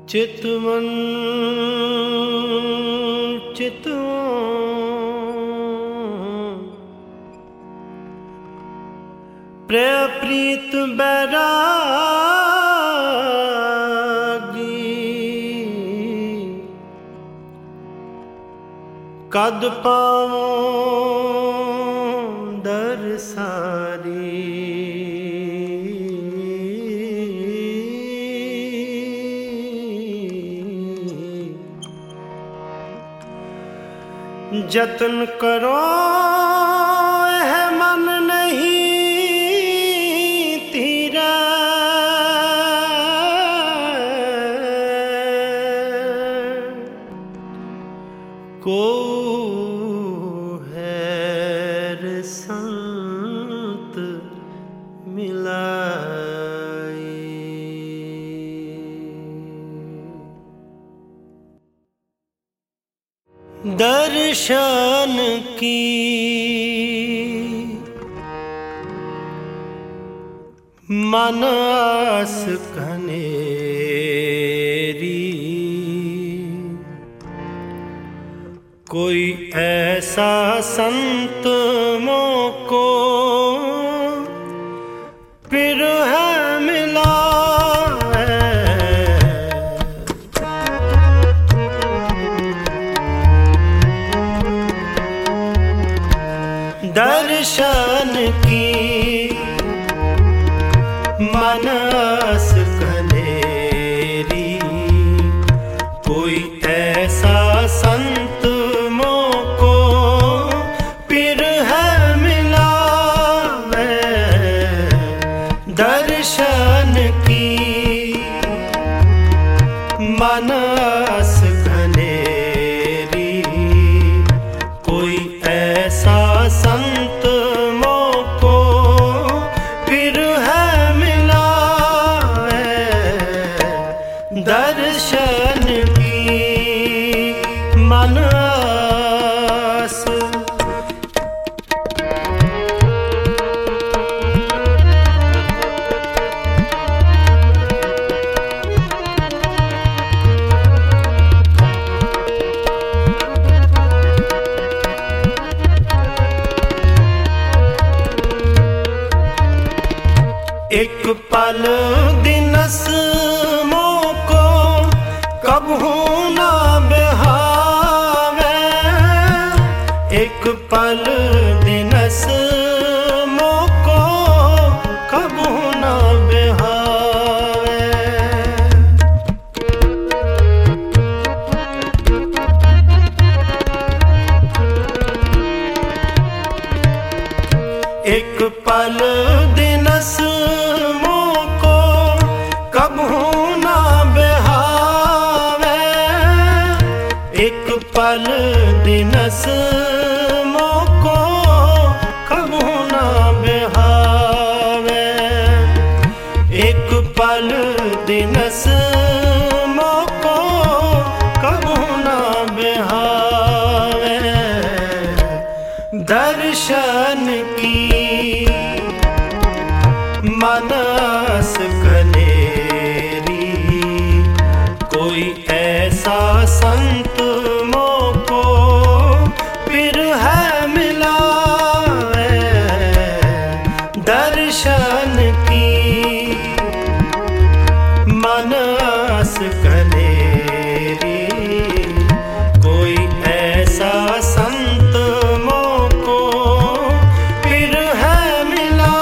चितवन प्रिय प्रीत बैरागी कद पाऊं दरसारी जतन करो है मन नहीं तेरा को है संत मिलाई। दर्शन की मनस कनेरी कोई ऐसा संत मोको फिर है मिला दर्शन की मनस कनेरी कोई ऐसा संत मोको फिर है मिला। दर्शन की मनस कनेरी कोई ऐसा संत मोको फिर है मिला। दर्शन की मनस एक पल दिनस मोको कबहू ना बिहावे। एक पल दिनस मोको कबहू ना बिहावे। एक पल दिनस मोको कबहू ना बिहावे। एक पल दिनस मोको कबहू ना बिहावे। एक पल दिनस मोको कबहू ना बिहावे। दर्शन की मनस कनेरी कोई ऐसा संत मोको फिर है मिला। दर्शन की मनस कनेरी कोई ऐसा संत मोको फिर है मिला।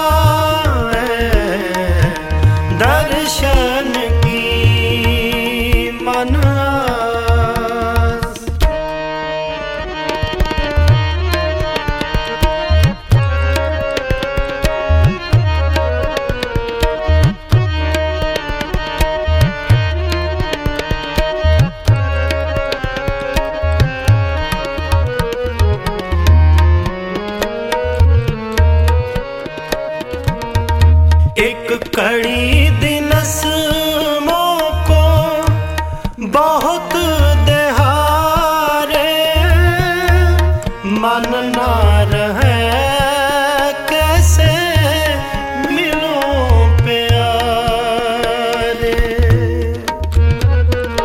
दर्शन की मनस एक कड़ी दिनस मोको बहुत देहारे मन ना रहे कैसे मिलो प्यारे।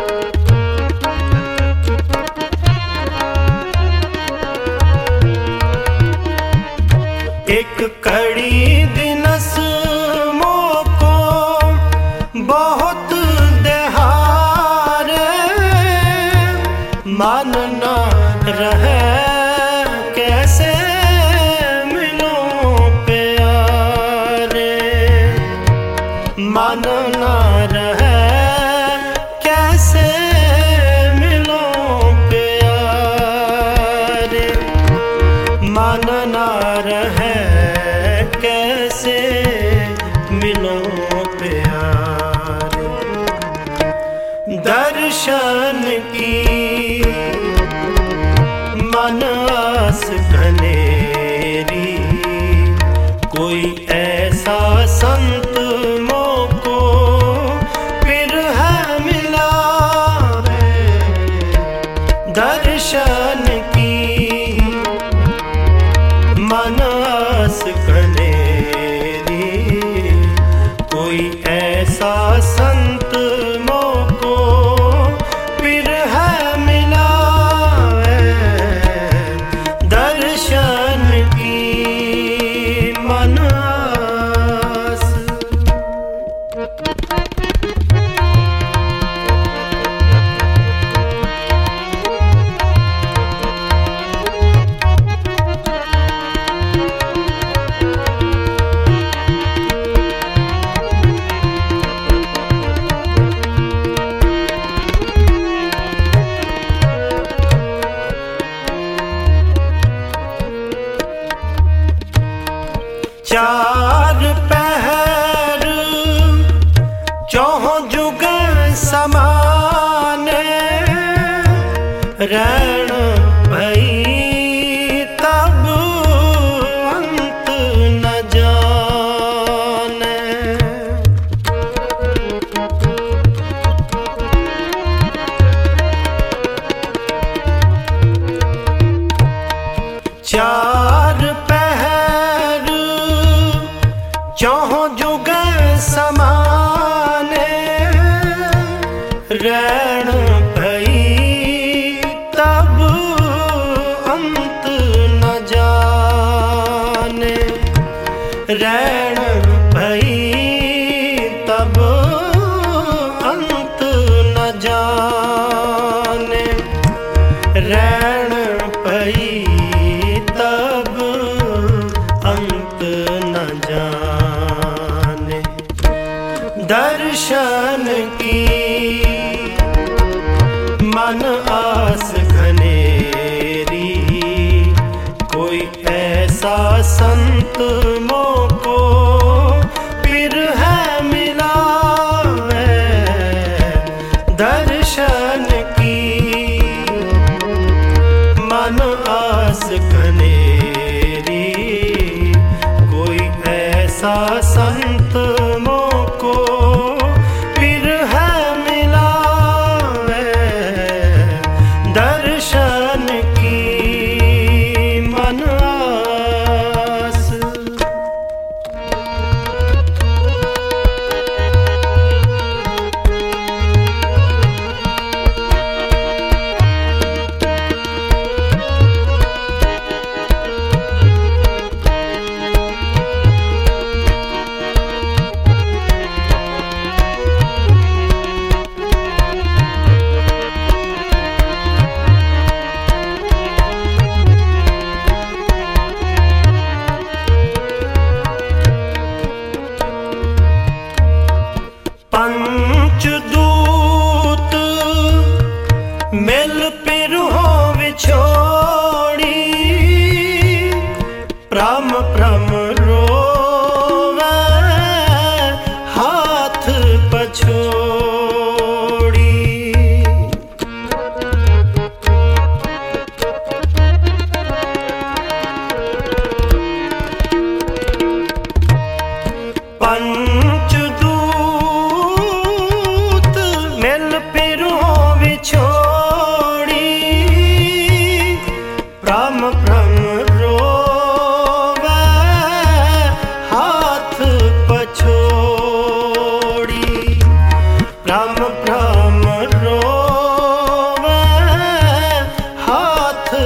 मन ना रहे कैसे मिलो प्यारे, मन ना रहे कैसे मिलो प्यारे। दर्शन की मन आस घनेरी, कोई ऐसा संत मोको फिर है मिला है। दर्शन की मन आस घनेरी, कोई ऐसा संत मोको फिर है मिला है। दर्शन की मन आस। चार पहर चौह जुग समाने, रैन भई तब अंत न जाने। चार पहर चौह जुग समाने, रैन भई तब अंत न जाने। रैन भई तब अंत न जाने। रैन भई तब अंत न जाने। दर्शन की मन आस घनेरी, कोई ऐसा संत मोको फिर है मिला है। दर्शन की मन आस घनेरी, कोई ऐसा संत मोको फिर है मिला है। दर्शन की मन आस। पंचदूत मिल पिरहो विछोड़ी, प्रम प्रम रोवे हाथ पछोड़ी। पंचदूत मिल पिरहो विछोड़ी, प्रम प्रम रोवे हाथ पछोड़ी। प्रम प्रम रोवे हाथ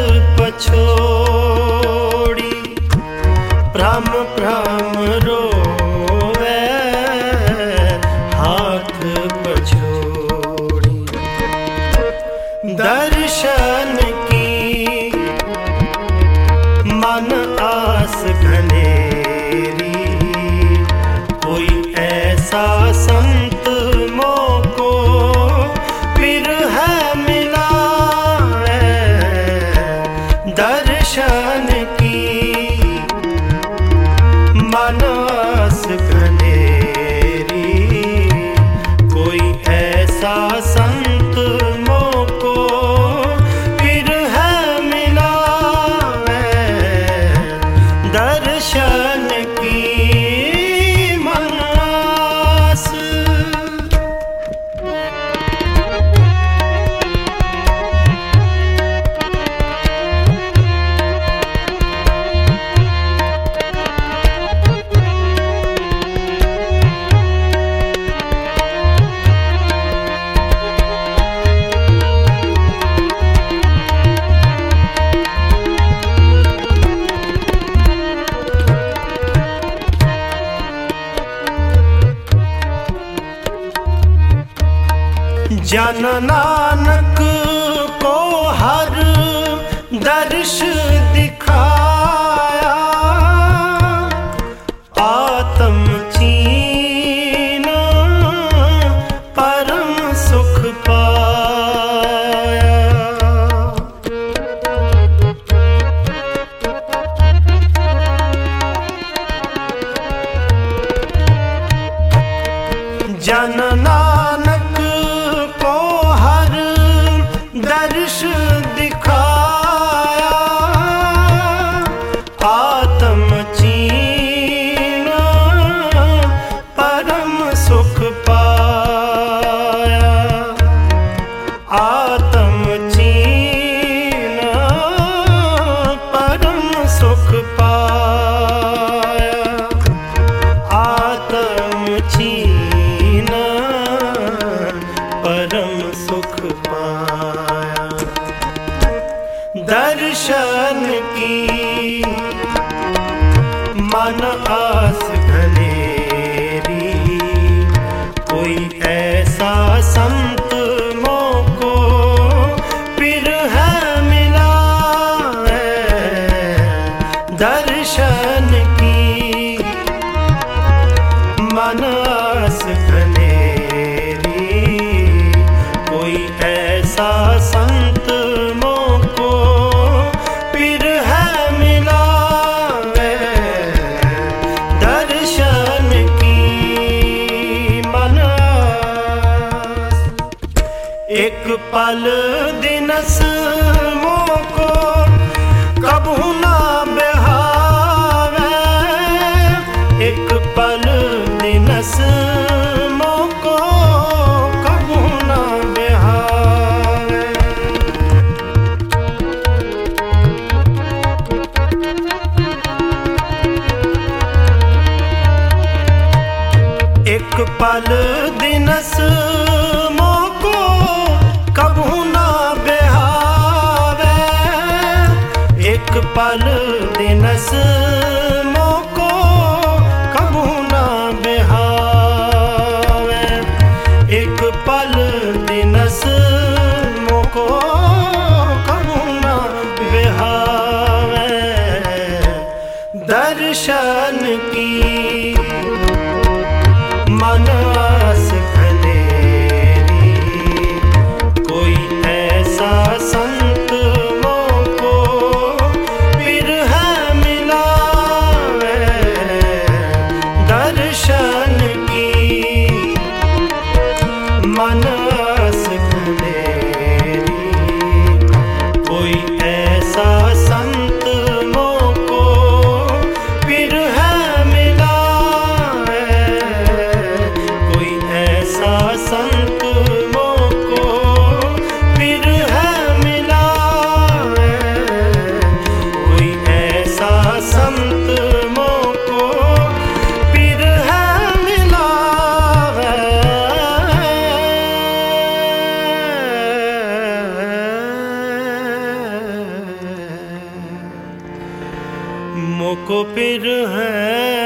पछोड़ी। प्रम प्रम रोवे हाथ पछोड़ी। दर्शन की मन आस घनेरी, कोई ऐसा जन नानक को हर दर्श दिखाया, आत्म चीन परम सुख पाया। जन नानक को हर दर्श दिखाया, आत्म चीन परम सुख पाया, आत्म चीन परम सुख पाया, आत्म चीन परम सुख पाया। दर्शन की मन आस घनेरी, कोई ऐसा संत मोको फिर है मिला है। दर्शन की मन आस घनेरी, कोई ऐसा संत मोको फिर है मिला है। दर्शन की मन आस, एक पल दिनस मोको कबू ना बेहावे, एक पल दिनस मोको कबू ना बेहावे। एक पल दिनस मोको कबू ना बेहावे, एक पल दिनस मोको कबू ना बेहावे, एक पल दिनस मोको कबू ना बेहावे। दर्शन की मन आस घनेरी, कोई ऐसा संत मोको फिर है मिला है। दर्शन की मन आस घनेरी, कोई ऐसा संत मोको फिर है मिला है। कोई ऐसा संत मोको फिर है मिला है। कोई ऐसा संत मोको फिर है मिला है। मोको फिर है